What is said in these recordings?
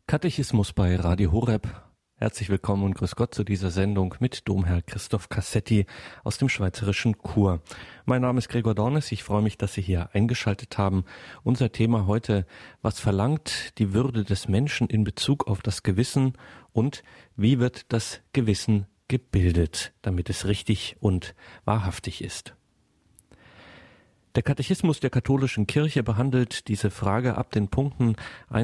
Katechismus bei Radio Horeb. Herzlich willkommen und grüß Gott zu dieser Sendung mit Domherr Christoph Cassetti aus dem schweizerischen Chur. Mein Name ist Gregor Dornes, ich freue mich, dass Sie hier eingeschaltet haben. Unser Thema heute: Was verlangt die Würde des Menschen in Bezug auf das Gewissen und wie wird das Gewissen gebildet, damit es richtig und wahrhaftig ist? Der Katechismus der katholischen Kirche behandelt diese Frage ab den Punkten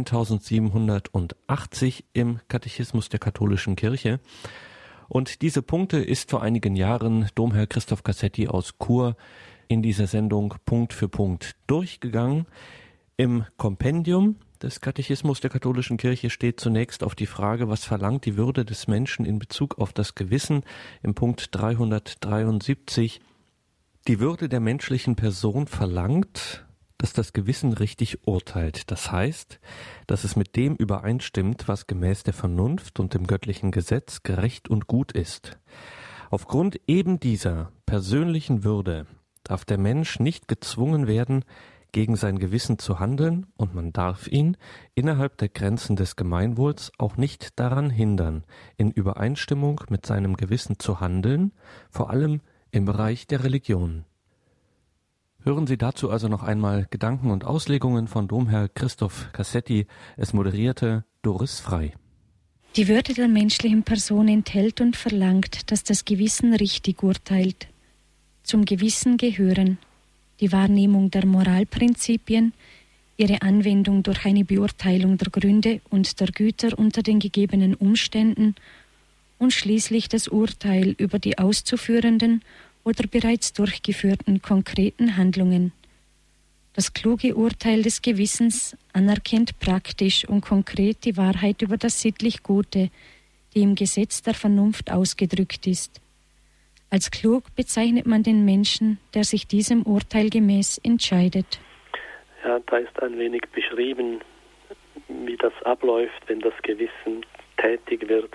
1780 im Katechismus der katholischen Kirche. Und diese Punkte ist vor einigen Jahren Domherr Christoph Cassetti aus Chur in dieser Sendung Punkt für Punkt durchgegangen. Im Kompendium des Katechismus der katholischen Kirche steht zunächst auf die Frage, was verlangt die Würde des Menschen in Bezug auf das Gewissen, im Punkt 373. Die Würde der menschlichen Person verlangt, dass das Gewissen richtig urteilt. Das heißt, dass es mit dem übereinstimmt, was gemäß der Vernunft und dem göttlichen Gesetz gerecht und gut ist. Aufgrund eben dieser persönlichen Würde darf der Mensch nicht gezwungen werden, gegen sein Gewissen zu handeln, und man darf ihn innerhalb der Grenzen des Gemeinwohls auch nicht daran hindern, in Übereinstimmung mit seinem Gewissen zu handeln, vor allem im Bereich der Religion. Hören Sie dazu also noch einmal Gedanken und Auslegungen von Domherr Christoph Cassetti. Es moderierte Doris Frei. Die Würde der menschlichen Person enthält und verlangt, dass das Gewissen richtig urteilt. Zum Gewissen gehören die Wahrnehmung der Moralprinzipien, ihre Anwendung durch eine Beurteilung der Gründe und der Güter unter den gegebenen Umständen und schließlich das Urteil über die auszuführenden oder bereits durchgeführten konkreten Handlungen. Das kluge Urteil des Gewissens anerkennt praktisch und konkret die Wahrheit über das sittlich Gute, die im Gesetz der Vernunft ausgedrückt ist. Als klug bezeichnet man den Menschen, der sich diesem Urteil gemäß entscheidet. Ja, da ist ein wenig beschrieben, wie das abläuft, wenn das Gewissen tätig wird.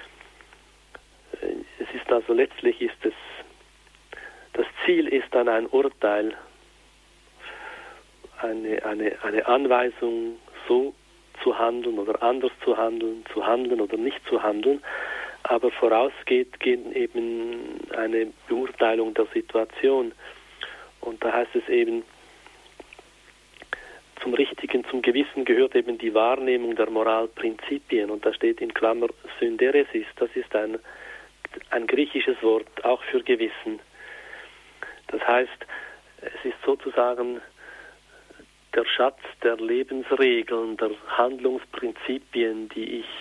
Es ist also letztlich das Ziel ist dann ein Urteil, eine Anweisung, so zu handeln oder anders zu handeln oder nicht zu handeln, aber vorausgeht eben eine Beurteilung der Situation. Und da heißt es eben, zum Gewissen gehört eben die Wahrnehmung der Moralprinzipien, und da steht in Klammer Synderesis, das ist ein griechisches Wort, auch für Gewissen. Das heißt, es ist sozusagen der Schatz der Lebensregeln, der Handlungsprinzipien, die ich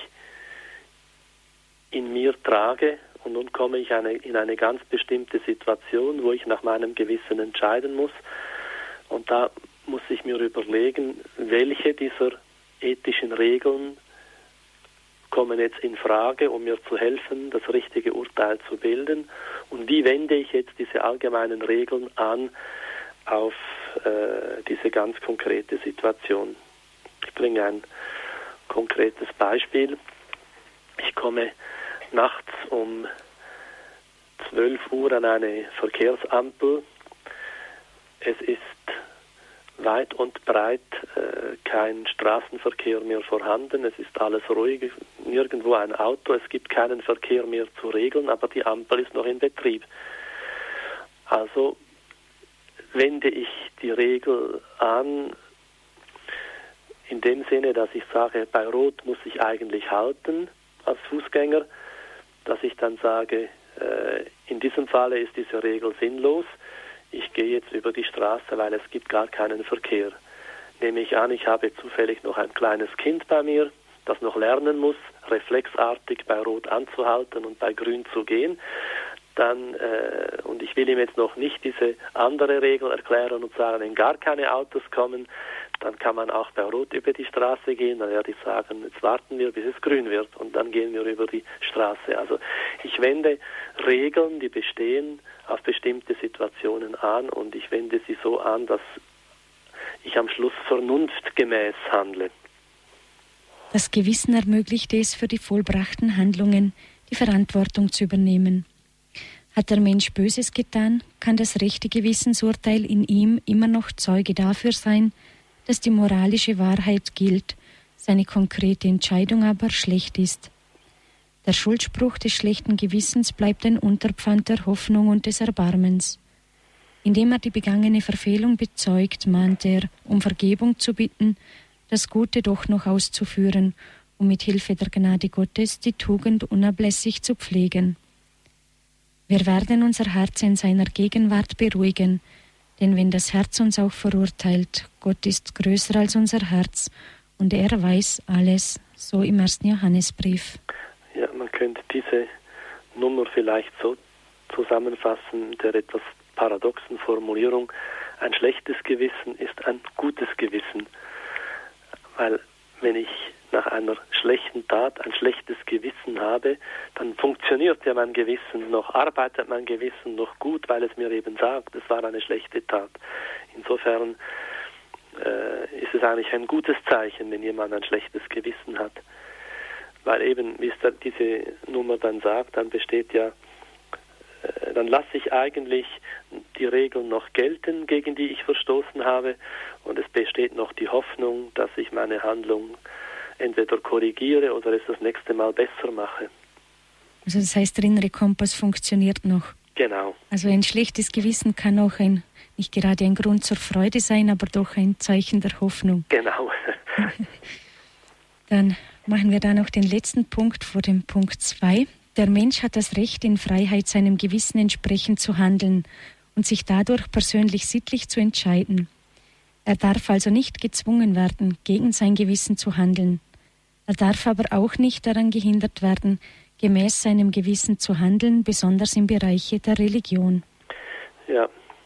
in mir trage, und nun komme ich in eine ganz bestimmte Situation, wo ich nach meinem Gewissen entscheiden muss, und da muss ich mir überlegen, welche dieser ethischen Regeln kommen jetzt in Frage, um mir zu helfen, das richtige Urteil zu bilden, und wie wende ich jetzt diese allgemeinen Regeln an auf diese ganz konkrete Situation. Ich bringe ein konkretes Beispiel. Ich komme nachts um 12 Uhr an eine Verkehrsampel. Es ist weit und breit kein Straßenverkehr mehr vorhanden, es ist alles ruhig, nirgendwo ein Auto, es gibt keinen Verkehr mehr zu regeln, aber die Ampel ist noch in Betrieb. Also wende ich die Regel an, in dem Sinne, dass ich sage, bei Rot muss ich eigentlich halten als Fußgänger, dass ich dann sage, in diesem Falle ist diese Regel sinnlos, ich gehe jetzt über die Straße, weil es gibt gar keinen Verkehr. Nehme ich an, ich habe zufällig noch ein kleines Kind bei mir, das noch lernen muss, reflexartig bei Rot anzuhalten und bei Grün zu gehen, dann, und ich will ihm jetzt noch nicht diese andere Regel erklären und sagen, wenn gar keine Autos kommen, dann kann man auch bei Rot über die Straße gehen, dann werde ich sagen, jetzt warten wir, bis es grün wird, und dann gehen wir über die Straße. Also ich wende Regeln, die bestehen, auf bestimmte Situationen an, und ich wende sie so an, dass ich am Schluss vernunftgemäß handle. Das Gewissen ermöglicht es, für die vollbrachten Handlungen die Verantwortung zu übernehmen. Hat der Mensch Böses getan, kann das rechte Gewissensurteil in ihm immer noch Zeuge dafür sein, dass die moralische Wahrheit gilt, seine konkrete Entscheidung aber schlecht ist. Der Schuldspruch des schlechten Gewissens bleibt ein Unterpfand der Hoffnung und des Erbarmens. Indem er die begangene Verfehlung bezeugt, mahnt er, um Vergebung zu bitten, das Gute doch noch auszuführen, um mit Hilfe der Gnade Gottes die Tugend unablässig zu pflegen. Wir werden unser Herz in seiner Gegenwart beruhigen, denn wenn das Herz uns auch verurteilt, Gott ist größer als unser Herz und er weiß alles, so im 1. Johannesbrief. Ja, man könnte diese Nummer vielleicht so zusammenfassen mit der etwas paradoxen Formulierung: Ein schlechtes Gewissen ist ein gutes Gewissen. Weil wenn ich nach einer schlechten Tat ein schlechtes Gewissen habe, dann funktioniert ja mein Gewissen noch, arbeitet mein Gewissen noch gut, weil es mir eben sagt, es war eine schlechte Tat. Insofern ist es eigentlich ein gutes Zeichen, wenn jemand ein schlechtes Gewissen hat. Weil eben, wie es diese Nummer dann sagt, dann besteht ja, dann lasse ich eigentlich die Regeln noch gelten, gegen die ich verstoßen habe, und es besteht noch die Hoffnung, dass ich meine Handlung entweder korrigiere oder es das nächste Mal besser mache. Also das heißt, der innere Kompass funktioniert noch. Genau. Also ein schlechtes Gewissen kann auch nicht gerade ein Grund zur Freude sein, aber doch ein Zeichen der Hoffnung. Genau. Dann machen wir da noch den letzten Punkt vor dem Punkt 2. Der Mensch hat das Recht, in Freiheit seinem Gewissen entsprechend zu handeln und sich dadurch persönlich sittlich zu entscheiden. Er darf also nicht gezwungen werden, gegen sein Gewissen zu handeln. Er darf aber auch nicht daran gehindert werden, gemäß seinem Gewissen zu handeln, besonders im Bereich der Religion. Ja,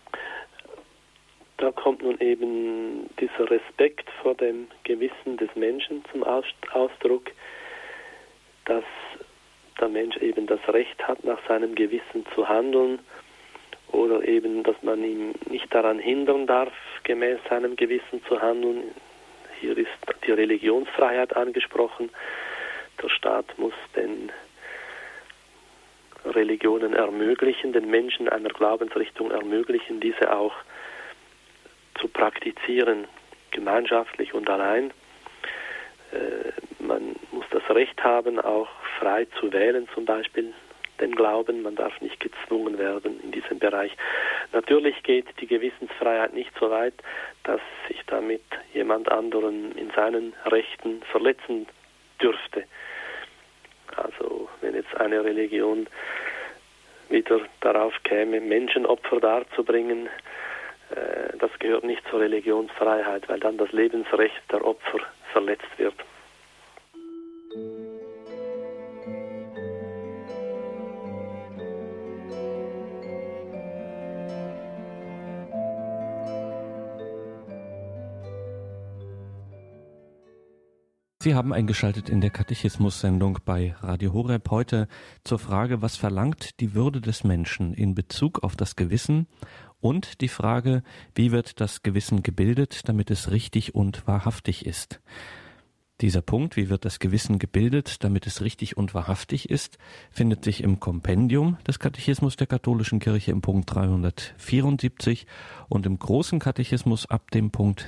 da kommt nun eben dieser Respekt vor dem Gewissen des Menschen zum Ausdruck, dass der Mensch eben das Recht hat, nach seinem Gewissen zu handeln, oder eben, dass man ihn nicht daran hindern darf, gemäß seinem Gewissen zu handeln. Hier ist die Religionsfreiheit angesprochen. Der Staat muss den Religionen ermöglichen, den Menschen einer Glaubensrichtung ermöglichen, diese auch zu praktizieren, gemeinschaftlich und allein. Man muss das Recht haben, auch frei zu wählen, zum Beispiel den Glauben. Man darf nicht gezwungen werden in diesem Bereich. Natürlich geht die Gewissensfreiheit nicht so weit, dass ich damit jemand anderen in seinen Rechten verletzen dürfte. Also wenn jetzt eine Religion wieder darauf käme, Menschenopfer darzubringen, das gehört nicht zur Religionsfreiheit, weil dann das Lebensrecht der Opfer verletzt wird. Sie haben eingeschaltet in der Katechismus-Sendung bei Radio Horeb heute zur Frage, was verlangt die Würde des Menschen in Bezug auf das Gewissen, und die Frage, wie wird das Gewissen gebildet, damit es richtig und wahrhaftig ist. Dieser Punkt, wie wird das Gewissen gebildet, damit es richtig und wahrhaftig ist, findet sich im Kompendium des Katechismus der Katholischen Kirche im Punkt 374 und im Großen Katechismus ab dem Punkt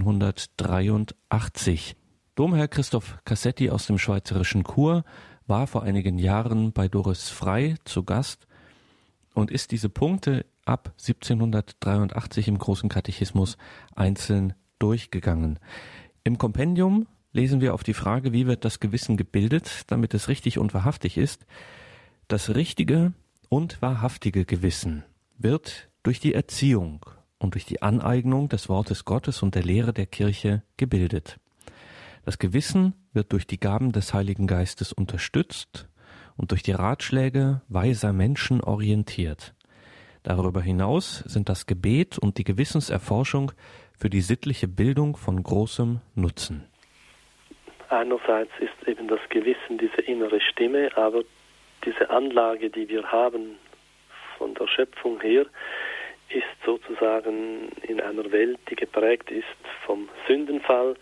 1783. Domherr Christoph Cassetti aus dem schweizerischen Chur war vor einigen Jahren bei Doris Frey zu Gast und ist diese Punkte ab 1783 im Großen Katechismus einzeln durchgegangen. Im Kompendium lesen wir auf die Frage, wie wird das Gewissen gebildet, damit es richtig und wahrhaftig ist. Das richtige und wahrhaftige Gewissen wird durch die Erziehung und durch die Aneignung des Wortes Gottes und der Lehre der Kirche gebildet. Das Gewissen wird durch die Gaben des Heiligen Geistes unterstützt und durch die Ratschläge weiser Menschen orientiert. Darüber hinaus sind das Gebet und die Gewissenserforschung für die sittliche Bildung von großem Nutzen. Einerseits ist eben das Gewissen diese innere Stimme, aber diese Anlage, die wir haben von der Schöpfung her, ist sozusagen in einer Welt, die geprägt ist vom Sündenfall,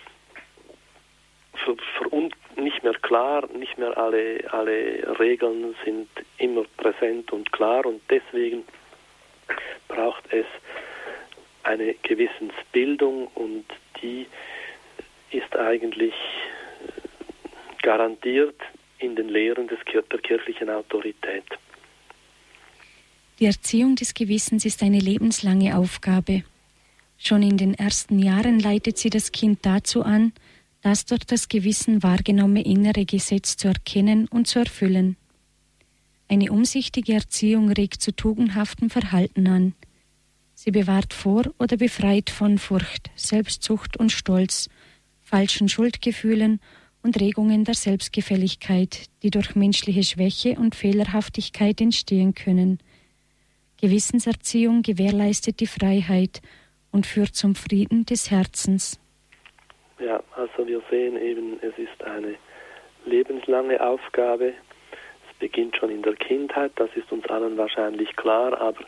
für uns nicht mehr klar, nicht mehr alle Regeln sind immer präsent und klar, und deswegen braucht es eine Gewissensbildung, und die ist eigentlich garantiert in den Lehren der kirchlichen Autorität. Die Erziehung des Gewissens ist eine lebenslange Aufgabe. Schon in den ersten Jahren leitet sie das Kind dazu an, das durch das Gewissen wahrgenommene innere Gesetz zu erkennen und zu erfüllen. Eine umsichtige Erziehung regt zu tugendhaftem Verhalten an. Sie bewahrt vor oder befreit von Furcht, Selbstsucht und Stolz, falschen Schuldgefühlen und Regungen der Selbstgefälligkeit, die durch menschliche Schwäche und Fehlerhaftigkeit entstehen können. Gewissenserziehung gewährleistet die Freiheit und führt zum Frieden des Herzens. Ja, also wir sehen eben, es ist eine lebenslange Aufgabe. Es beginnt schon in der Kindheit, das ist uns allen wahrscheinlich klar, aber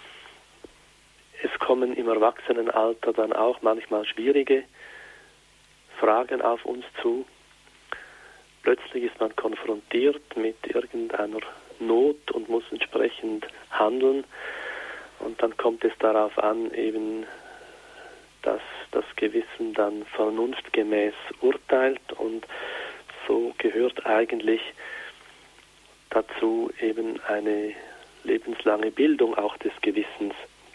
es kommen im Erwachsenenalter dann auch manchmal schwierige Fragen auf uns zu. Plötzlich ist man konfrontiert mit irgendeiner Not und muss entsprechend handeln. Und dann kommt es darauf an, eben, dass das Gewissen dann vernunftgemäß urteilt. Und so gehört eigentlich dazu eben eine lebenslange Bildung auch des Gewissens.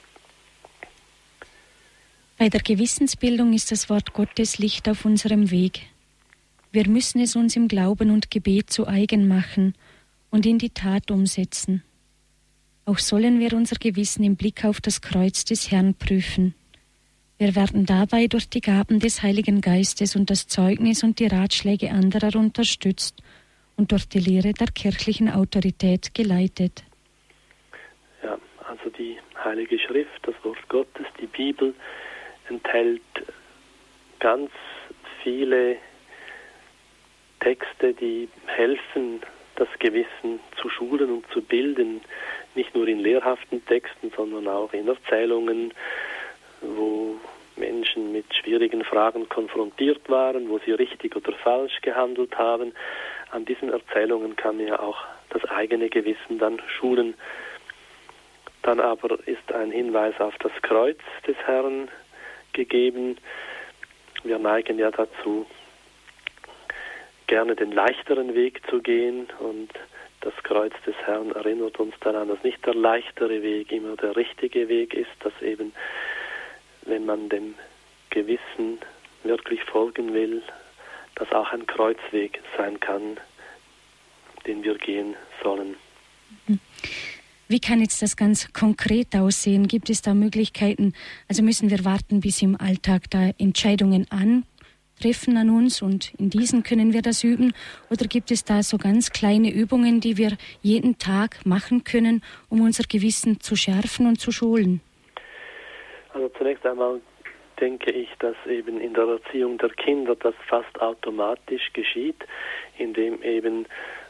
Bei der Gewissensbildung ist das Wort Gottes Licht auf unserem Weg. Wir müssen es uns im Glauben und Gebet zu eigen machen und in die Tat umsetzen. Auch sollen wir unser Gewissen im Blick auf das Kreuz des Herrn prüfen. Wir werden dabei durch die Gaben des Heiligen Geistes und das Zeugnis und die Ratschläge anderer unterstützt und durch die Lehre der kirchlichen Autorität geleitet. Ja, also die Heilige Schrift, das Wort Gottes, die Bibel, enthält ganz viele Texte, die helfen, das Gewissen zu schulen und zu bilden, nicht nur in lehrhaften Texten, sondern auch in Erzählungen, wo Menschen mit schwierigen Fragen konfrontiert waren, wo sie richtig oder falsch gehandelt haben. An diesen Erzählungen kann man ja auch das eigene Gewissen dann schulen. Dann aber ist ein Hinweis auf das Kreuz des Herrn gegeben. Wir neigen ja dazu, gerne den leichteren Weg zu gehen, und das Kreuz des Herrn erinnert uns daran, dass nicht der leichtere Weg immer der richtige Weg ist, dass eben, wenn man dem Gewissen wirklich folgen will, dass auch ein Kreuzweg sein kann, den wir gehen sollen. Wie kann jetzt das ganz konkret aussehen? Gibt es da Möglichkeiten? Also müssen wir warten, bis im Alltag da Entscheidungen antreffen an uns und in diesen können wir das üben? Oder gibt es da so ganz kleine Übungen, die wir jeden Tag machen können, um unser Gewissen zu schärfen und zu schulen? Also zunächst einmal denke ich, dass eben in der Erziehung der Kinder das fast automatisch geschieht, indem eben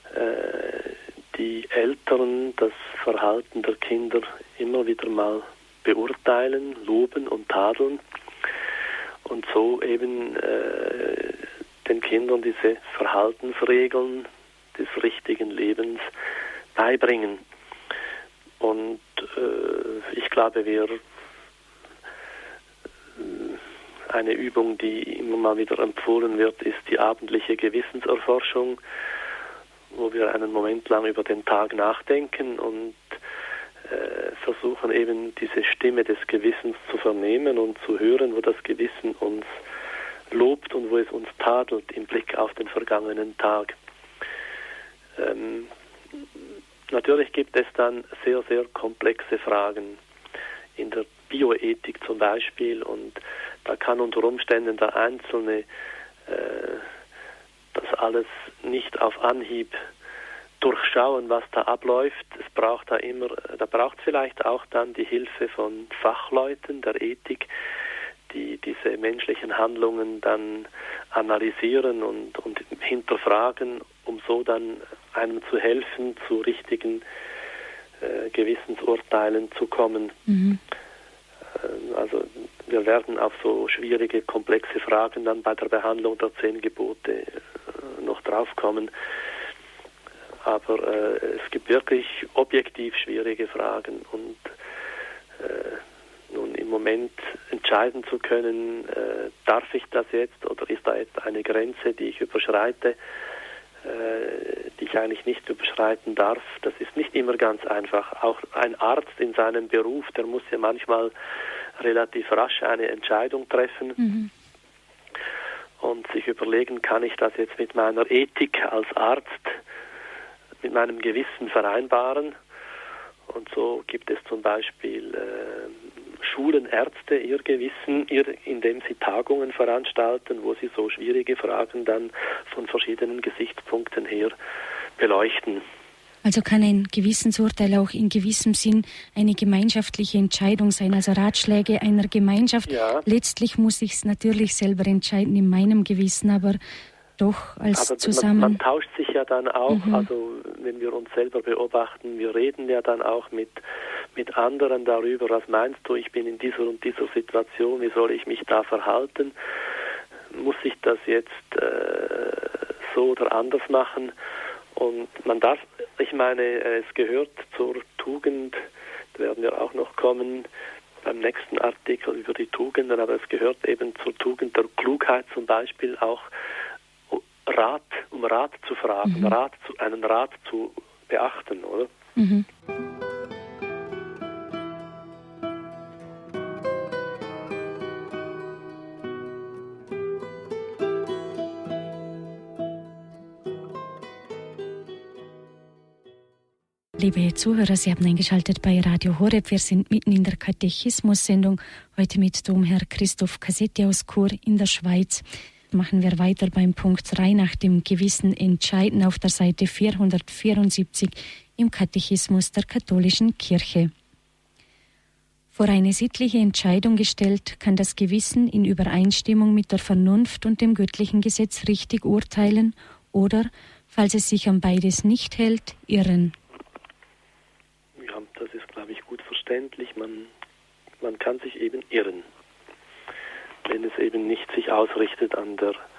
die Eltern das Verhalten der Kinder immer wieder mal beurteilen, loben und tadeln und so eben den Kindern diese Verhaltensregeln des richtigen Lebens beibringen. Und ich glaube, eine Übung, die immer mal wieder empfohlen wird, ist die abendliche Gewissenserforschung, wo wir einen Moment lang über den Tag nachdenken und versuchen eben diese Stimme des Gewissens zu vernehmen und zu hören, wo das Gewissen uns lobt und wo es uns tadelt im Blick auf den vergangenen Tag. Natürlich gibt es dann sehr, sehr komplexe Fragen in der Bioethik zum Beispiel, und da kann unter Umständen der Einzelne das alles nicht auf Anhieb durchschauen, was da abläuft. Da braucht vielleicht auch dann die Hilfe von Fachleuten der Ethik, die diese menschlichen Handlungen dann analysieren und hinterfragen, um so dann einem zu helfen, zu richtigen Gewissensurteilen zu kommen. Mhm. Also wir werden auf so schwierige, komplexe Fragen dann bei der Behandlung der 10 Gebote noch draufkommen. Aber es gibt wirklich objektiv schwierige Fragen, und nun im Moment entscheiden zu können, darf ich das jetzt oder ist da jetzt eine Grenze, die ich überschreite, die ich eigentlich nicht überschreiten darf. Das ist nicht immer ganz einfach. Auch ein Arzt in seinem Beruf, der muss ja manchmal relativ rasch eine Entscheidung treffen und sich überlegen, kann ich das jetzt mit meiner Ethik als Arzt, mit meinem Gewissen vereinbaren. Und so gibt es zum Beispiel schulen Ärzte ihr Gewissen, indem sie Tagungen veranstalten, wo sie so schwierige Fragen dann von verschiedenen Gesichtspunkten her beleuchten. Also kann ein Gewissensurteil auch in gewissem Sinn eine gemeinschaftliche Entscheidung sein, also Ratschläge einer Gemeinschaft. Ja. Letztlich muss ich es natürlich selber entscheiden in meinem Gewissen, aber doch als aber zusammen... Man tauscht sich ja dann auch, also wenn wir uns selber beobachten, wir reden ja dann auch mit anderen darüber, was meinst du, ich bin in dieser und dieser Situation, wie soll ich mich da verhalten? Muss ich das jetzt so oder anders machen? Und man darf, ich meine, es gehört zur Tugend, da werden wir auch noch kommen beim nächsten Artikel über die Tugenden, aber es gehört eben zur Tugend der Klugheit zum Beispiel auch um Rat zu fragen, einen Rat zu beachten, oder? Mhm. Liebe Zuhörer, Sie haben eingeschaltet bei Radio Horeb. Wir sind mitten in der Katechismus-Sendung, heute mit Domherr Christoph Cassetti aus Chur in der Schweiz. Machen wir weiter beim Punkt 3 nach dem Gewissen entscheiden auf der Seite 474 im Katechismus der katholischen Kirche. Vor eine sittliche Entscheidung gestellt, kann das Gewissen in Übereinstimmung mit der Vernunft und dem göttlichen Gesetz richtig urteilen oder, falls es sich an beides nicht hält, irren. Ja, das ist, glaube ich, gut verständlich. Man kann sich eben irren, wenn es eben nicht sich ausrichtet am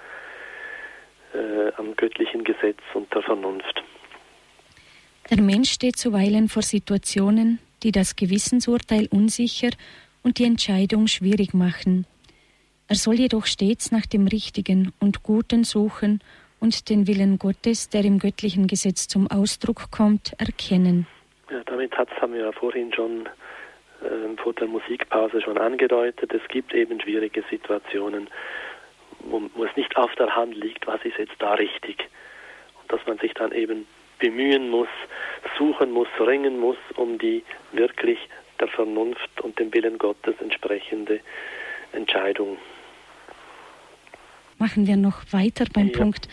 göttlichen Gesetz und der Vernunft. Der Mensch steht zuweilen vor Situationen, die das Gewissensurteil unsicher und die Entscheidung schwierig machen. Er soll jedoch stets nach dem Richtigen und Guten suchen und den Willen Gottes, der im göttlichen Gesetz zum Ausdruck kommt, erkennen. Ja, damit haben wir ja vorhin schon vor der Musikpause schon angedeutet. Es gibt eben schwierige Situationen, wo es nicht auf der Hand liegt, was ist jetzt da richtig. Und dass man sich dann eben bemühen muss, suchen muss, ringen muss, um die wirklich der Vernunft und dem Willen Gottes entsprechende Entscheidung. Machen wir noch weiter beim Punkt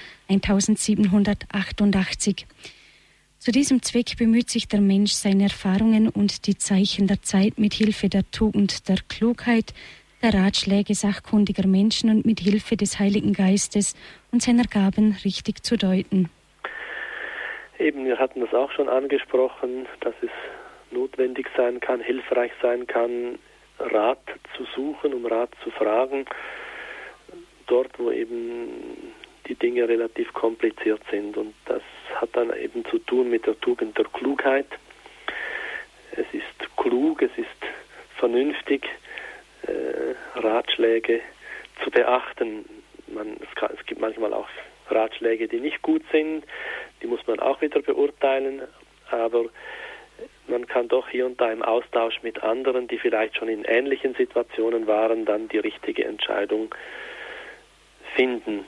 1788. Zu diesem Zweck bemüht sich der Mensch, seine Erfahrungen und die Zeichen der Zeit mit Hilfe der Tugend, der Klugheit, der Ratschläge sachkundiger Menschen und mit Hilfe des Heiligen Geistes und seiner Gaben richtig zu deuten. Eben, wir hatten das auch schon angesprochen, dass es notwendig sein kann, hilfreich sein kann, Rat zu suchen, um Rat zu fragen, dort, wo eben die Dinge relativ kompliziert sind. Und das hat dann eben zu tun mit der Tugend der Klugheit. Es ist klug, es ist vernünftig, Ratschläge zu beachten. Es gibt manchmal auch Ratschläge, die nicht gut sind, die muss man auch wieder beurteilen, aber man kann doch hier und da im Austausch mit anderen, die vielleicht schon in ähnlichen Situationen waren, dann die richtige Entscheidung finden.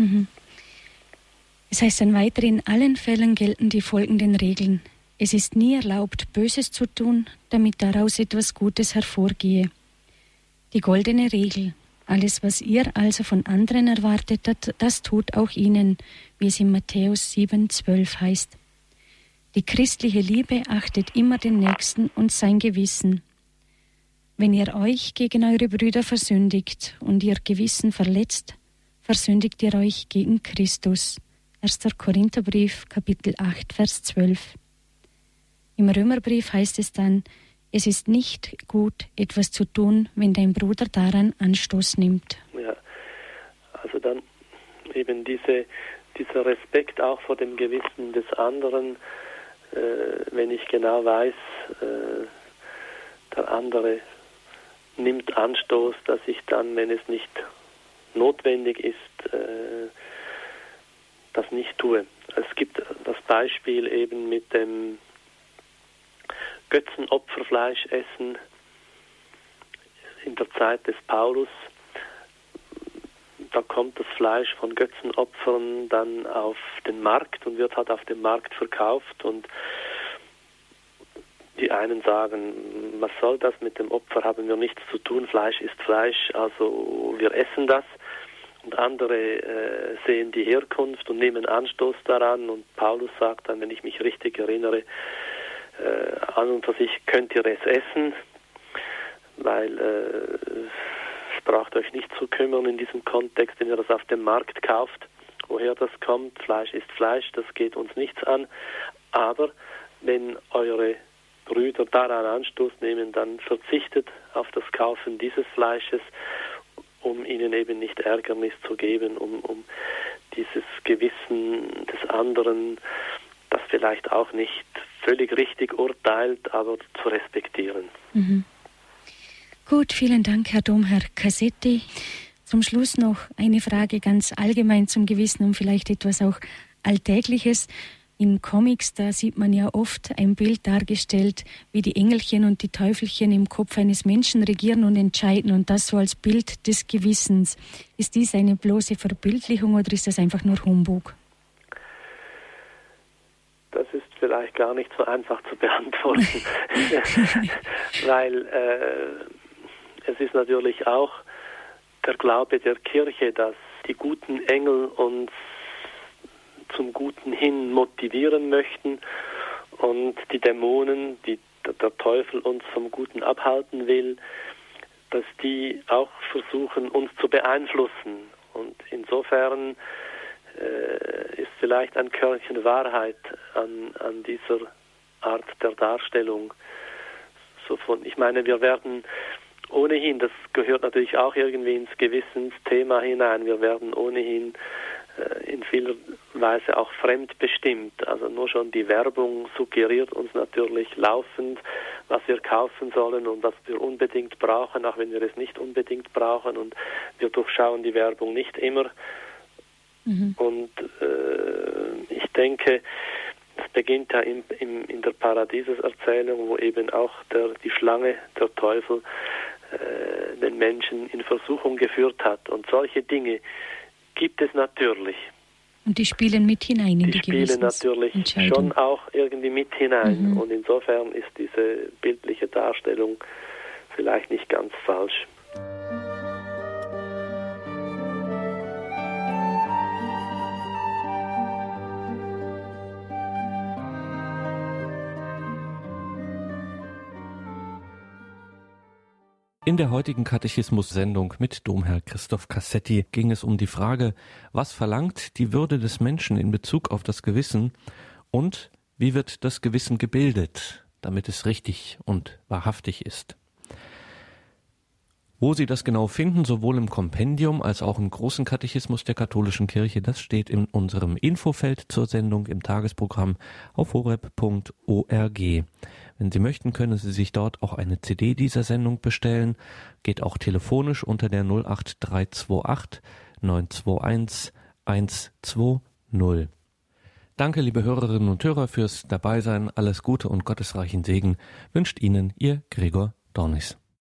Es heißt dann weiter, in allen Fällen gelten die folgenden Regeln. Es ist nie erlaubt, Böses zu tun, damit daraus etwas Gutes hervorgehe. Die goldene Regel. Alles, was ihr also von anderen erwartet, das tut auch ihnen, wie es in Matthäus 7,12 heißt. Die christliche Liebe achtet immer den Nächsten und sein Gewissen. Wenn ihr euch gegen eure Brüder versündigt und ihr Gewissen verletzt, versündigt ihr euch gegen Christus. 1. Korintherbrief, Kapitel 8, Vers 12. Im Römerbrief heißt es dann, es ist nicht gut, etwas zu tun, wenn dein Bruder daran Anstoß nimmt. Ja, also dann eben dieser Respekt auch vor dem Gewissen des anderen, wenn ich genau weiß, der andere nimmt Anstoß, dass ich dann, wenn es nicht notwendig ist, das nicht tue. Es gibt das Beispiel eben mit dem Götzenopferfleischessen in der Zeit des Paulus. Da kommt das Fleisch von Götzenopfern dann auf den Markt und wird halt auf dem Markt verkauft, und die einen sagen, was soll das, mit dem Opfer haben wir nichts zu tun, Fleisch ist Fleisch, also wir essen das. Und andere sehen die Herkunft und nehmen Anstoß daran, und Paulus sagt dann, wenn ich mich richtig erinnere, an und für sich könnt ihr es essen, weil es braucht euch nicht zu kümmern in diesem Kontext, wenn ihr das auf dem Markt kauft, woher das kommt. Fleisch ist Fleisch, das geht uns nichts an. Aber wenn eure Brüder daran Anstoß nehmen, dann verzichtet auf das Kaufen dieses Fleisches, um ihnen eben nicht Ärgernis zu geben, um dieses Gewissen des anderen, das vielleicht auch nicht völlig richtig urteilt, aber zu respektieren. Mhm. Gut, vielen Dank, Herr Domherr Cassetti. Zum Schluss noch eine Frage ganz allgemein zum Gewissen und vielleicht etwas auch Alltägliches. In Comics, da sieht man ja oft ein Bild dargestellt, wie die Engelchen und die Teufelchen im Kopf eines Menschen regieren und entscheiden, und das so als Bild des Gewissens. Ist dies eine bloße Verbildlichung oder ist das einfach nur Humbug? Das ist vielleicht gar nicht so einfach zu beantworten, weil es ist natürlich auch der Glaube der Kirche, dass die guten Engel uns zum Guten hin motivieren möchten und die Dämonen, die der Teufel uns vom Guten abhalten will, dass die auch versuchen, uns zu beeinflussen. Und insofern ist vielleicht ein Körnchen Wahrheit an dieser Art der Darstellung. Ich meine, wir werden ohnehin, das gehört natürlich auch irgendwie ins Gewissensthema hinein, wir werden ohnehin in vieler Weise auch fremdbestimmt. Also nur schon die Werbung suggeriert uns natürlich laufend, was wir kaufen sollen und was wir unbedingt brauchen, auch wenn wir es nicht unbedingt brauchen, und wir durchschauen die Werbung nicht immer. Mhm. Und ich denke, es beginnt ja in der Paradieseserzählung, wo eben auch die Schlange, der Teufel, den Menschen in Versuchung geführt hat. Und solche Dinge gibt es natürlich. Und die spielen mit hinein in die spielen natürlich schon auch irgendwie mit hinein. Mhm. Und insofern ist diese bildliche Darstellung vielleicht nicht ganz falsch. In der heutigen Katechismus-Sendung mit Domherr Christoph Cassetti ging es um die Frage, was verlangt die Würde des Menschen in Bezug auf das Gewissen und wie wird das Gewissen gebildet, damit es richtig und wahrhaftig ist. Wo Sie das genau finden, sowohl im Kompendium als auch im großen Katechismus der katholischen Kirche, das steht in unserem Infofeld zur Sendung im Tagesprogramm auf horeb.org. Wenn Sie möchten, können Sie sich dort auch eine CD dieser Sendung bestellen. Geht auch telefonisch unter der 08328 921 120. Danke, liebe Hörerinnen und Hörer, fürs Dabeisein. Alles Gute und gottesreichen Segen wünscht Ihnen Ihr Gregor Dornis.